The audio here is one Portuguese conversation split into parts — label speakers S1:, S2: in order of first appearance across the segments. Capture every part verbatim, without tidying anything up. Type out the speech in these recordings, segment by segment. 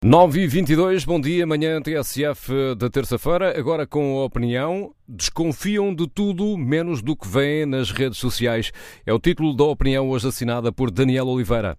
S1: nove e vinte e dois, bom dia, manhã T S F da terça-feira, agora com a opinião. Desconfiam de tudo menos do que vêem nas redes sociais. É o título da opinião hoje assinada por Daniel Oliveira.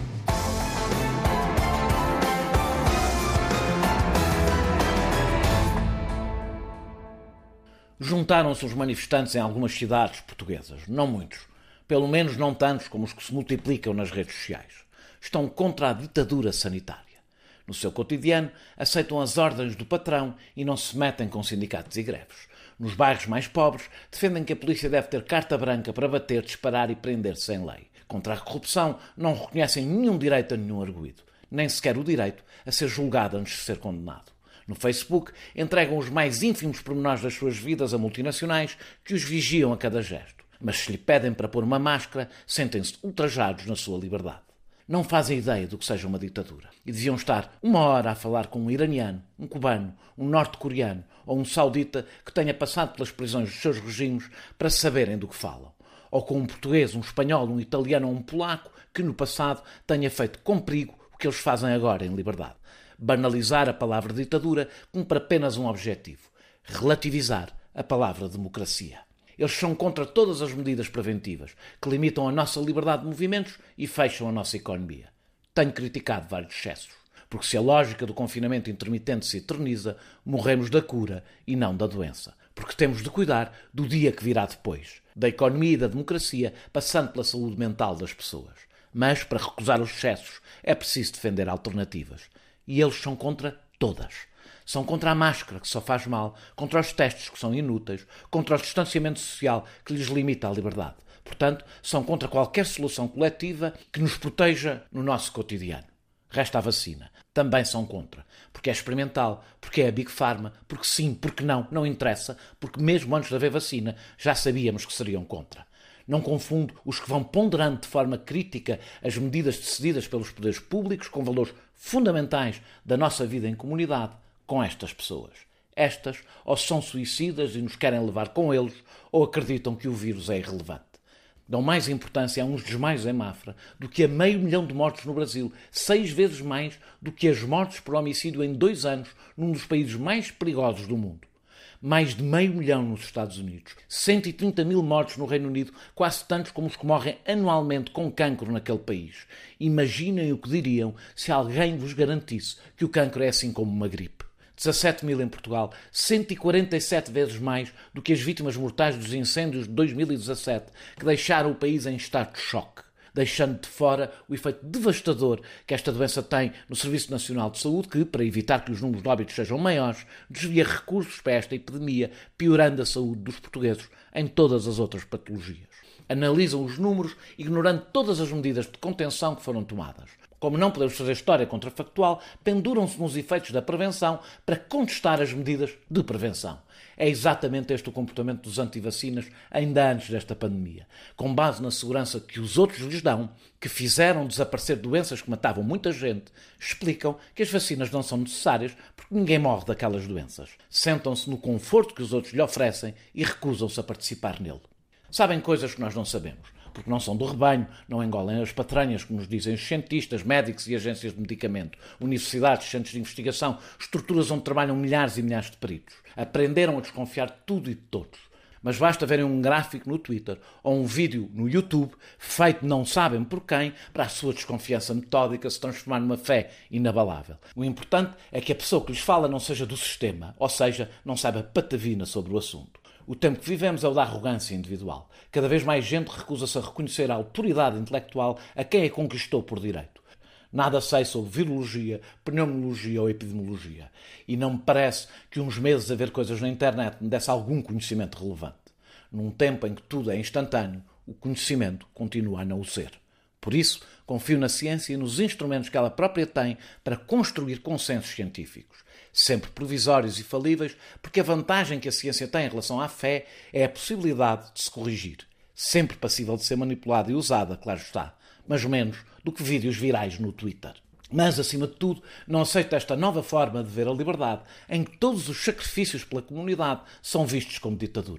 S2: Juntaram-se os manifestantes em algumas cidades portuguesas, não muitos, pelo menos não tantos como os que se multiplicam nas redes sociais. Estão contra a ditadura sanitária. No seu cotidiano, aceitam as ordens do patrão e não se metem com sindicatos e greves. Nos bairros mais pobres, defendem que a polícia deve ter carta branca para bater, disparar e prender sem lei. Contra a corrupção, não reconhecem nenhum direito a nenhum arguido, nem sequer o direito a ser julgado antes de ser condenado. No Facebook, entregam os mais ínfimos pormenores das suas vidas a multinacionais que os vigiam a cada gesto. Mas se lhe pedem para pôr uma máscara, sentem-se ultrajados na sua liberdade. Não fazem ideia do que seja uma ditadura. E deviam estar uma hora a falar com um iraniano, um cubano, um norte-coreano ou um saudita que tenha passado pelas prisões dos seus regimes para saberem do que falam. Ou com um português, um espanhol, um italiano ou um polaco que no passado tenha feito com perigo o que eles fazem agora em liberdade. Banalizar a palavra ditadura cumpre apenas um objetivo: relativizar a palavra democracia. Eles são contra todas as medidas preventivas que limitam a nossa liberdade de movimentos e fecham a nossa economia. Tenho criticado vários excessos, porque se a lógica do confinamento intermitente se eterniza, morremos da cura e não da doença. Porque temos de cuidar do dia que virá depois, da economia e da democracia, passando pela saúde mental das pessoas. Mas, para recusar os excessos, é preciso defender alternativas. E eles são contra todas. São contra a máscara, que só faz mal, contra os testes, que são inúteis, contra o distanciamento social, que lhes limita a liberdade. Portanto, são contra qualquer solução coletiva que nos proteja no nosso cotidiano. Resta a vacina. Também são contra. Porque é experimental, porque é a Big Pharma, porque sim, porque não, não interessa, porque mesmo antes de haver vacina já sabíamos que seriam contra. Não confundo os que vão ponderando de forma crítica as medidas decididas pelos poderes públicos com valores fundamentais da nossa vida em comunidade com estas pessoas. Estas ou são suicidas e nos querem levar com eles, ou acreditam que o vírus é irrelevante. Dão mais importância a uns desmaios em Mafra do que a meio milhão de mortos no Brasil, seis vezes mais do que as mortes por homicídio em dois anos num dos países mais perigosos do mundo. Mais de meio milhão nos Estados Unidos, cento e trinta mil mortos no Reino Unido, quase tantos como os que morrem anualmente com cancro naquele país. Imaginem o que diriam se alguém vos garantisse que o cancro é assim como uma gripe. dezassete mil em Portugal, cento e quarenta e sete vezes mais do que as vítimas mortais dos incêndios de dois mil e dezassete, que deixaram o país em estado de choque, deixando de fora o efeito devastador que esta doença tem no Serviço Nacional de Saúde, que, para evitar que os números de óbitos sejam maiores, desvia recursos para esta epidemia, piorando a saúde dos portugueses em todas as outras patologias. Analisam os números, ignorando todas as medidas de contenção que foram tomadas. Como não podemos fazer história contrafactual, penduram-se nos efeitos da prevenção para contestar as medidas de prevenção. É exatamente este o comportamento dos antivacinas ainda antes desta pandemia. Com base na segurança que os outros lhes dão, que fizeram desaparecer doenças que matavam muita gente, explicam que as vacinas não são necessárias porque ninguém morre daquelas doenças. Sentam-se no conforto que os outros lhe oferecem e recusam-se a participar nele. Sabem coisas que nós não sabemos, porque não são do rebanho, não engolem as patranhas, como nos dizem os cientistas, médicos e agências de medicamento, universidades, centros de investigação, estruturas onde trabalham milhares e milhares de peritos. Aprenderam a desconfiar de tudo e de todos. Mas basta verem um gráfico no Twitter ou um vídeo no YouTube, feito não sabem por quem, para a sua desconfiança metódica se transformar numa fé inabalável. O importante é que a pessoa que lhes fala não seja do sistema, ou seja, não saiba patavina sobre o assunto. O tempo que vivemos é o da arrogância individual. Cada vez mais gente recusa-se a reconhecer a autoridade intelectual a quem a conquistou por direito. Nada sei sobre virologia, pneumologia ou epidemiologia. E não me parece que uns meses a ver coisas na internet me desse algum conhecimento relevante. Num tempo em que tudo é instantâneo, o conhecimento continua a não o ser. Por isso, confio na ciência e nos instrumentos que ela própria tem para construir consensos científicos. Sempre provisórios e falíveis, porque a vantagem que a ciência tem em relação à fé é a possibilidade de se corrigir. Sempre passível de ser manipulada e usada, claro está, mas menos do que vídeos virais no Twitter. Mas, acima de tudo, não aceito esta nova forma de ver a liberdade, em que todos os sacrifícios pela comunidade são vistos como ditadura.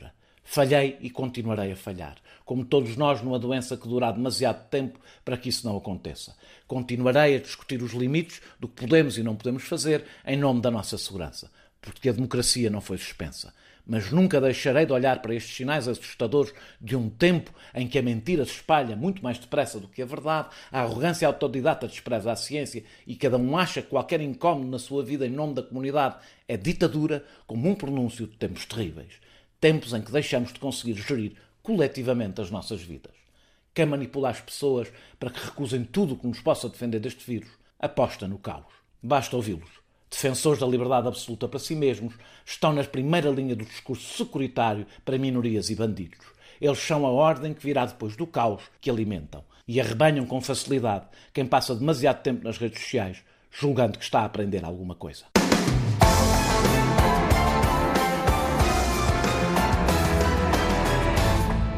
S2: Falhei e continuarei a falhar. Como todos nós, numa doença que dura demasiado tempo para que isso não aconteça. Continuarei a discutir os limites do que podemos e não podemos fazer em nome da nossa segurança. Porque a democracia não foi suspensa. Mas nunca deixarei de olhar para estes sinais assustadores de um tempo em que a mentira se espalha muito mais depressa do que a verdade, a arrogância autodidata despreza a ciência e cada um acha que qualquer incómodo na sua vida em nome da comunidade é ditadura, como um pronúncio de tempos terríveis. Tempos em que deixamos de conseguir gerir coletivamente as nossas vidas. Quem manipula as pessoas para que recusem tudo o que nos possa defender deste vírus, aposta no caos. Basta ouvi-los. Defensores da liberdade absoluta para si mesmos, estão na primeira linha do discurso securitário para minorias e bandidos. Eles são a ordem que virá depois do caos que alimentam e arrebanham com facilidade quem passa demasiado tempo nas redes sociais, julgando que está a aprender alguma coisa.